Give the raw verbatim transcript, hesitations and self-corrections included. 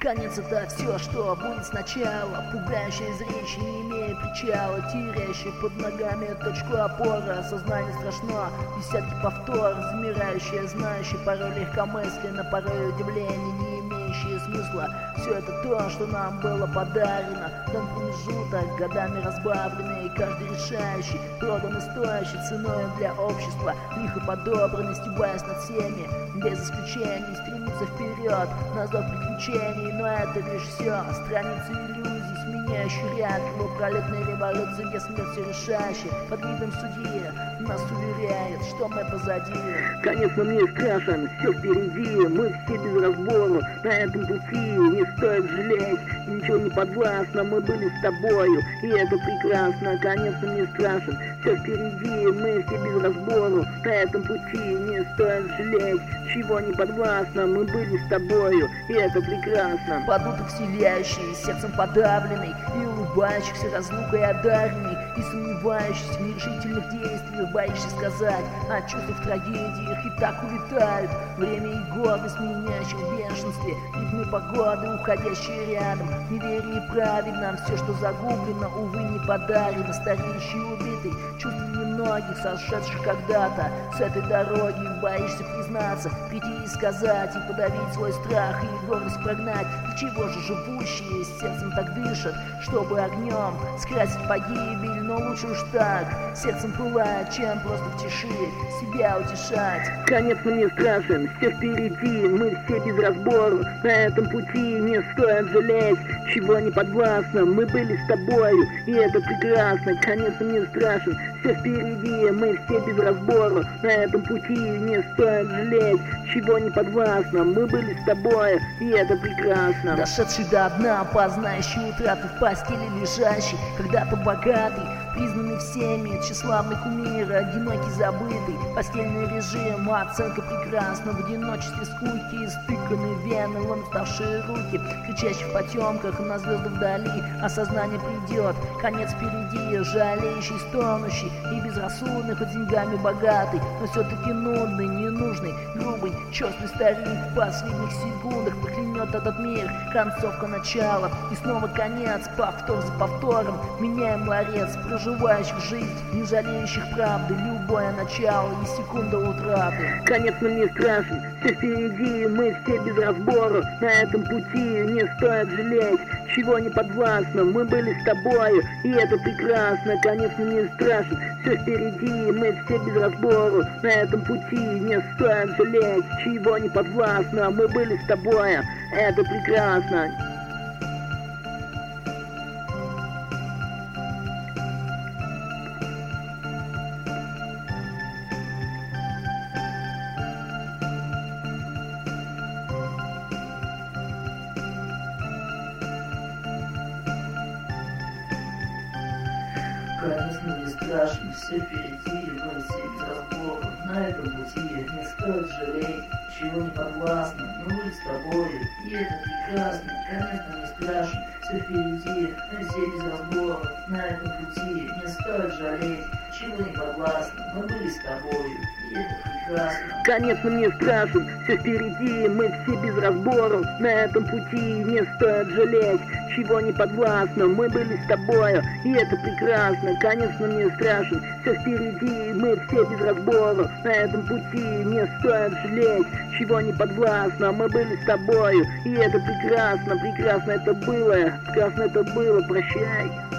Конец — это все, что будет сначала. Пугающее зрелище, не имея причала, теряющее под ногами точку опоры. Сознание страшно, десятки повтор, замирающее, знающее, порой легкомысленно, порой удивление, не имеющее смысла. Все это то, что нам было подарено. Дан промежуток, годами разбавленный, каждый решающий, продан и стоящий ценой для общества, лихо подобранный, стебаясь над всеми, без исключений, стремится вперед, на зов приключений. Но это лишь все, страницы иллюзий, сменяющий ряд, кровопролитной революции, где смерть все решающая. Под видом судьи нас уверяет, что мы позади. Конец нам не страшен, все впереди, мы все без разбору на этом пути, не стоит жалеть, ничего не подвластно, мы были с тобою, и это прекрасно. Конец нам не страшен, все впереди, мы все без разбору на этом пути, не стоит жалеть, чего не подвластно, мы были с тобою, и это прекрасно. Подуток вселяющий, сердцем подавленный, и улыбающихся разлукой одаренный, и сомневающийся в нерешительных действиях, боишься сказать о чувствах, трагедиях, и так улетают время и гордость, меняющих в бешенстве, ритмы погоды, уходящие рядом, неверие правильно, все, что загублено, увы, не подарено, стареющий убитый, чувств немногих, сошедших когда-то с этой дороги, боишься признаться, прийти и сказать, и подавить свой страх, и гордость прогнать. Для чего же живущие с сердцем так дышат, чтобы огнем скрасить погибель? Но лучше уж так, сердцем пылать, чем просто в тиши себя утешать. Конец нам не страшен, все впереди, мы все без разбору на этом пути, не стоит жалеть, чего не подвластно, мы были с тобою, и это прекрасно. Конец нам не страшен, все впереди, мы все без разбору на этом пути, не стоит жалеть, чего не подвластно, мы были с тобою, и это прекрасно. Дошедший до дна, познающий утрату, в постели лежащий, когда-то богатый, признанный всеми, тщеславный кумир, одинокий, забытый, постельный режим, оценка прекрасна, в одиночестве скуки, стыканные вены, вон уставшие руки, кричащие в потемках на звезды вдали, осознание придет, конец впереди, жалеющий, стонущий и безрассудный, хоть деньгами богатый, но все-таки нудный, ненужный, грубый, черствый старик, в последних секундах проклянет этот мир, концовка начала, и снова конец, повтор за повтором, меняем ларец, проживающих жизнь, не жалеющих правды, любое начало и секунда утраты. Конец нам не страшен, все впереди, мы все без разбору на этом пути, не стоит жалеть, чего не подвластно, мы были с тобою, и это прекрасно. Конец нам не страшен, все впереди, мы все без разбору на этом пути, не стоит жалеть, чего не подвластно, мы были с тобою, это прекрасно. Конец нам не страшен, все впереди, мы все без разбора на этом пути, не стоит жалеть, чего не подвластно, мы были с тобою, и это прекрасно. Конец нам не страшен, все впереди, мы все без разбора на этом пути, не стоит жалеть, чего не подвластно, мы были с тобою, и это прекрасно. Конец нам не страшен, все впереди, мы все без разбору на этом пути, не стоит жалеть, чего не подвластно, мы были с тобою, и это прекрасно. Конец нам не страшен, все впереди, мы все без разбору на этом пути, не стоит жалеть, чего не подвластно, мы были с тобою, и это прекрасно. Прекрасно это было, прекрасно это было, прощай.